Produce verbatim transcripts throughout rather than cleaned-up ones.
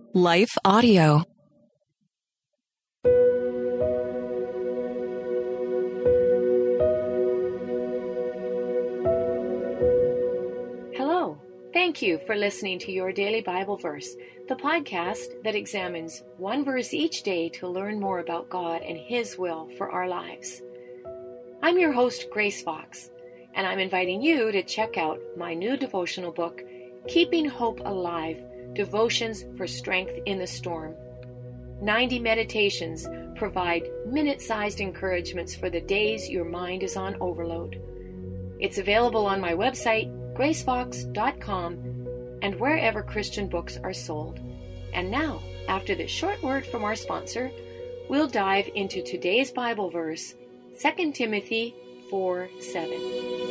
Life Audio. Hello. Thank you for listening to Your Daily Bible Verse, the podcast that examines one verse each day to learn more about God and His will for our lives. I'm your host, Grace Fox, and I'm inviting you to check out my new devotional book, Keeping Hope Alive, Devotions for Strength in the Storm. ninety meditations provide minute-sized encouragements for the days your mind is on overload. It's available on my website, grace fox dot com, and wherever Christian books are sold. And now, after this short word from our sponsor, we'll dive into today's Bible verse, Second Timothy four seven.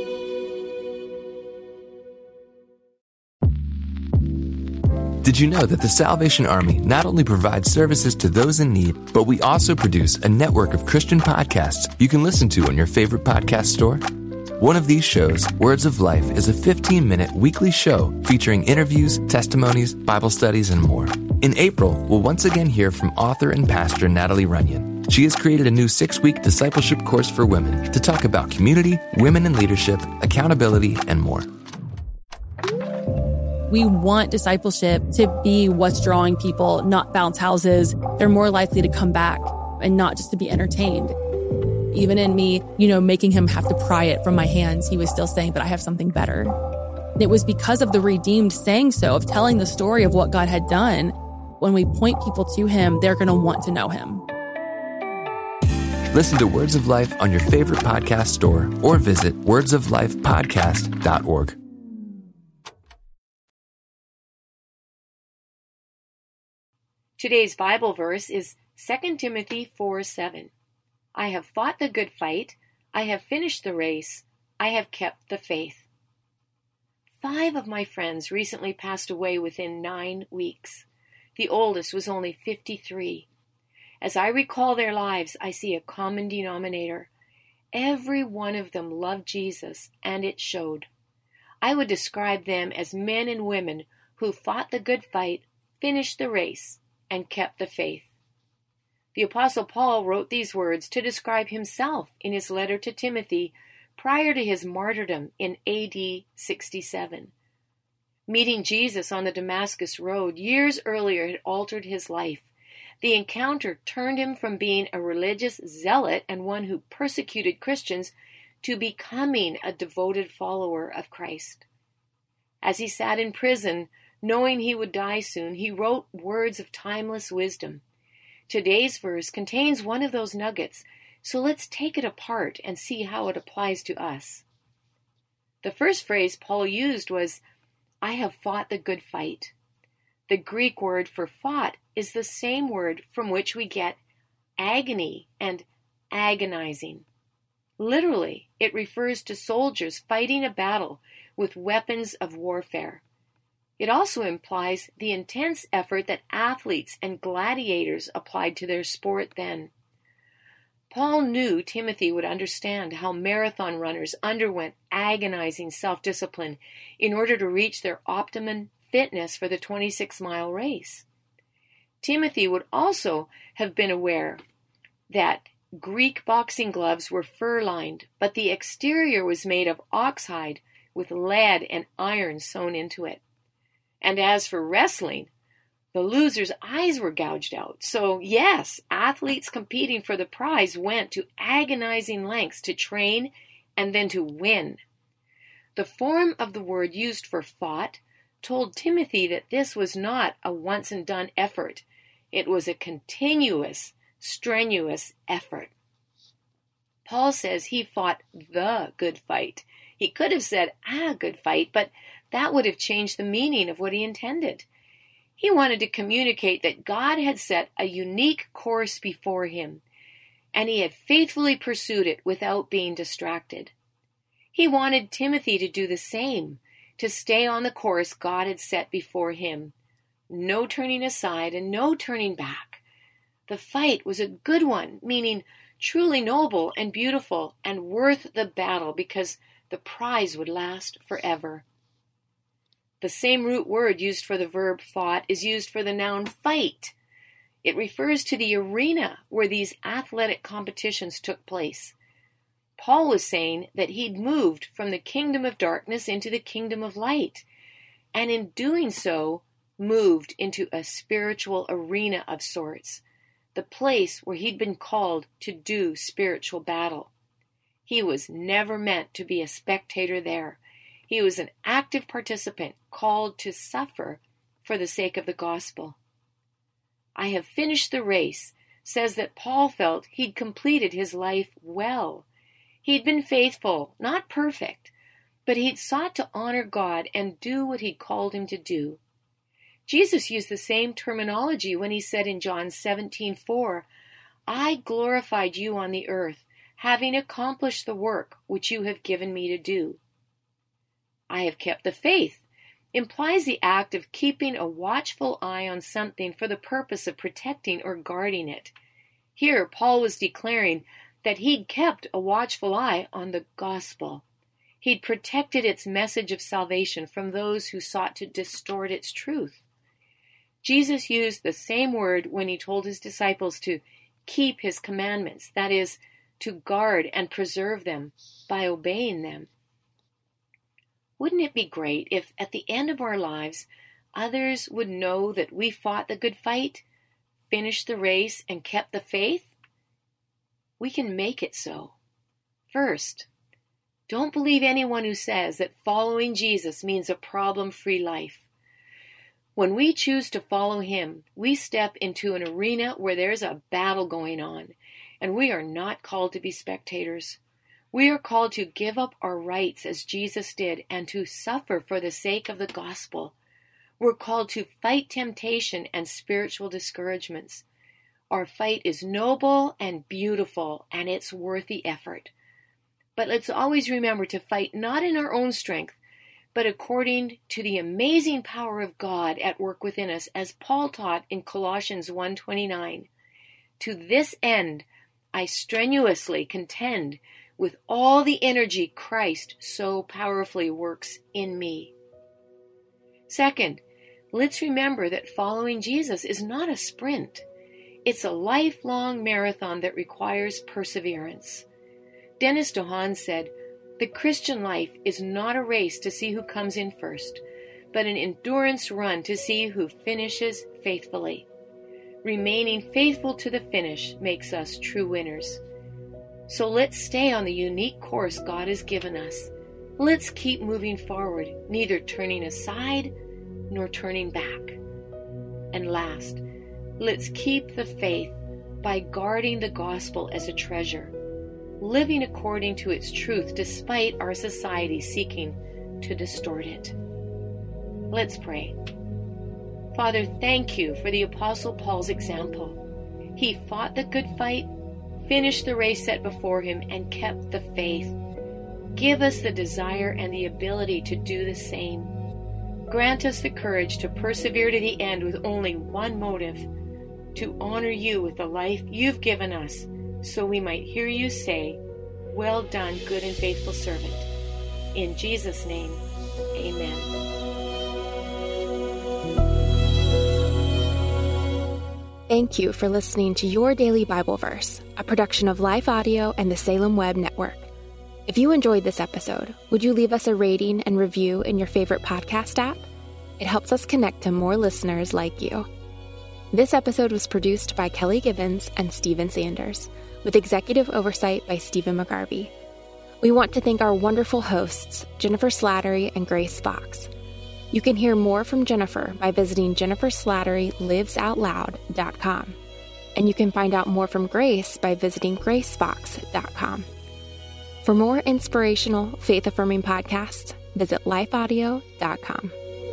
Did you know that the Salvation Army not only provides services to those in need, but we also produce a network of Christian podcasts you can listen to on your favorite podcast store? One of these shows, Words of Life, is a fifteen-minute weekly show featuring interviews, testimonies, Bible studies, and more. In April, we'll once again hear from author and pastor Natalie Runyon. She has created a new six-week discipleship course for women to talk about community, women in leadership, accountability, and more. We want discipleship to be what's drawing people, not bounce houses. They're more likely to come back and not just to be entertained. Even in me, you know, making him have to pry it from my hands, he was still saying, but I have something better. And it was because of the redeemed saying so, of telling the story of what God had done. When we point people to him, they're going to want to know him. Listen to Words of Life on your favorite podcast store or visit words of life podcast dot org. Today's Bible verse is Second Timothy four seven. I have fought the good fight, I have finished the race, I have kept the faith. Five of my friends recently passed away within nine weeks. The oldest was only fifty-three. As I recall their lives, I see a common denominator. Every one of them loved Jesus, and it showed. I would describe them as men and women who fought the good fight, finished the race, and kept the faith. The Apostle Paul wrote these words to describe himself in his letter to Timothy prior to his martyrdom in A D sixty-seven. Meeting Jesus on the Damascus Road years earlier had altered his life. The encounter turned him from being a religious zealot and one who persecuted Christians to becoming a devoted follower of Christ. As he sat in prison, knowing he would die soon, he wrote words of timeless wisdom. Today's verse contains one of those nuggets, so let's take it apart and see how it applies to us. The first phrase Paul used was, I have fought the good fight. The Greek word for fought is the same word from which we get agony and agonizing. Literally, it refers to soldiers fighting a battle with weapons of warfare. It also implies the intense effort that athletes and gladiators applied to their sport then. Paul knew Timothy would understand how marathon runners underwent agonizing self-discipline in order to reach their optimum fitness for the twenty-six mile race. Timothy would also have been aware that Greek boxing gloves were fur-lined, but the exterior was made of oxhide with lead and iron sewn into it. And as for wrestling, the loser's eyes were gouged out. So yes, athletes competing for the prize went to agonizing lengths to train and then to win. The form of the word used for fought told Timothy that this was not a once-and-done effort. It was a continuous, strenuous effort. Paul says he fought the good fight. He could have said a good fight, but that would have changed the meaning of what he intended. He wanted to communicate that God had set a unique course before him, and he had faithfully pursued it without being distracted. He wanted Timothy to do the same, to stay on the course God had set before him. No turning aside and no turning back. The fight was a good one, meaning truly noble and beautiful and worth the battle because the prize would last forever. The same root word used for the verb fought is used for the noun fight. It refers to the arena where these athletic competitions took place. Paul was saying that he'd moved from the kingdom of darkness into the kingdom of light, and in doing so, moved into a spiritual arena of sorts, the place where he'd been called to do spiritual battle. He was never meant to be a spectator there. He was an active participant called to suffer for the sake of the gospel. I have finished the race says that Paul felt he'd completed his life well. He'd been faithful, not perfect, but he'd sought to honor God and do what he'd called him to do. Jesus used the same terminology when he said in John seventeen four, I glorified you on the earth, having accomplished the work which you have given me to do. I have kept the faith implies the act of keeping a watchful eye on something for the purpose of protecting or guarding it. Here, Paul was declaring that he'd kept a watchful eye on the gospel. He'd protected its message of salvation from those who sought to distort its truth. Jesus used the same word when he told his disciples to keep his commandments, that is, to guard and preserve them by obeying them. Wouldn't it be great if at the end of our lives, others would know that we fought the good fight, finished the race, and kept the faith? We can make it so. First, don't believe anyone who says that following Jesus means a problem-free life. When we choose to follow him, we step into an arena where there's a battle going on, and we are not called to be spectators. We are called to give up our rights as Jesus did and to suffer for the sake of the gospel. We're called to fight temptation and spiritual discouragements. Our fight is noble and beautiful, and it's worth the effort. But let's always remember to fight not in our own strength, but according to the amazing power of God at work within us, as Paul taught in Colossians one twenty-nine. To this end, I strenuously contend with all the energy Christ so powerfully works in me. Second, let's remember that following Jesus is not a sprint. It's a lifelong marathon that requires perseverance. Dennis DeHaan said, the Christian life is not a race to see who comes in first, but an endurance run to see who finishes faithfully. Remaining faithful to the finish makes us true winners. So let's stay on the unique course God has given us. Let's keep moving forward, neither turning aside nor turning back. And last, let's keep the faith by guarding the gospel as a treasure, living according to its truth despite our society seeking to distort it. Let's pray. Father, thank you for the Apostle Paul's example. He fought the good fight, finished the race set before him, and kept the faith. Give us the desire and the ability to do the same. Grant us the courage to persevere to the end with only one motive, to honor you with the life you've given us, so we might hear you say, well done, good and faithful servant. In Jesus' name, amen. Thank you for listening to Your Daily Bible Verse, a production of Life Audio and the Salem Web Network. If you enjoyed this episode, would you leave us a rating and review in your favorite podcast app? It helps us connect to more listeners like you. This episode was produced by Kelly Gibbons and Stephen Sanders, with executive oversight by Stephen McGarvey. We want to thank our wonderful hosts, Jennifer Slattery and Grace Fox. You can hear more from Jennifer by visiting jennifer slattery lives out loud dot com. And you can find out more from Grace by visiting grace fox dot com. For more inspirational, faith-affirming podcasts, visit life audio dot com.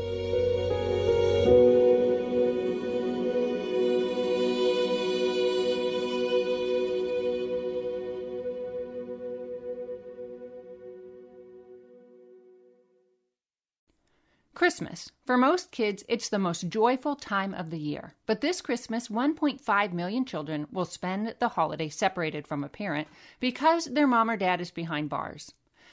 Christmas. For most kids, it's the most joyful time of the year. But this Christmas, one point five million children will spend the holiday separated from a parent because their mom or dad is behind bars.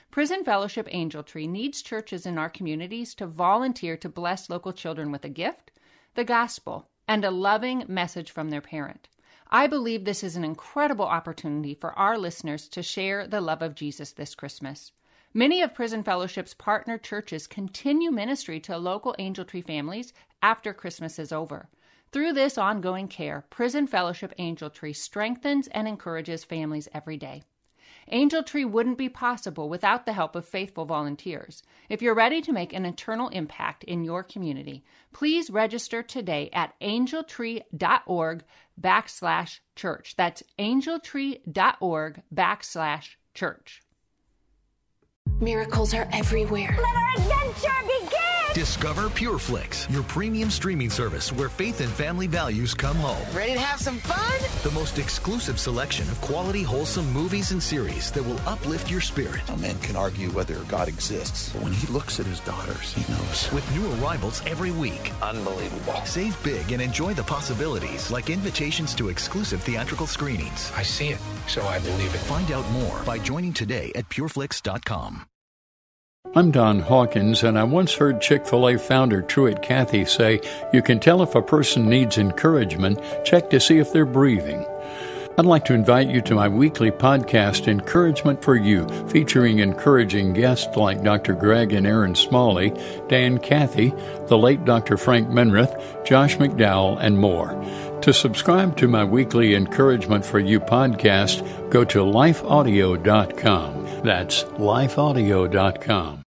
Prison Fellowship Angel Tree needs churches in our communities to volunteer to bless local children with a gift, the gospel, and a loving message from their parent. I believe this is an incredible opportunity for our listeners to share the love of Jesus this Christmas. Many of Prison Fellowship's partner churches continue ministry to local Angel Tree families after Christmas is over. Through this ongoing care, Prison Fellowship Angel Tree strengthens and encourages families every day. Angel Tree wouldn't be possible without the help of faithful volunteers. If you're ready to make an eternal impact in your community, please register today at angeltree.org backslash church. That's angeltree.org backslash church. Miracles are everywhere. Let our adventure begin! Discover PureFlix, your premium streaming service where faith and family values come home. Ready to have some fun? The most exclusive selection of quality, wholesome movies and series that will uplift your spirit. A man can argue whether God exists, but when he looks at his daughters, he knows. With new arrivals every week. Unbelievable. Save big and enjoy the possibilities, like invitations to exclusive theatrical screenings. I see it, so I believe it. Find out more by joining today at pureflix dot com. I'm Don Hawkins, and I once heard Chick-fil-A founder Truett Cathy say, "You can tell if a person needs encouragement, check to see if they're breathing." I'd like to invite you to my weekly podcast, Encouragement for You, featuring encouraging guests like Doctor Greg and Aaron Smalley, Dan Cathy, the late Doctor Frank Menrith, Josh McDowell, and more. To subscribe to my weekly Encouragement for You podcast, go to life audio dot com. That's life audio dot com.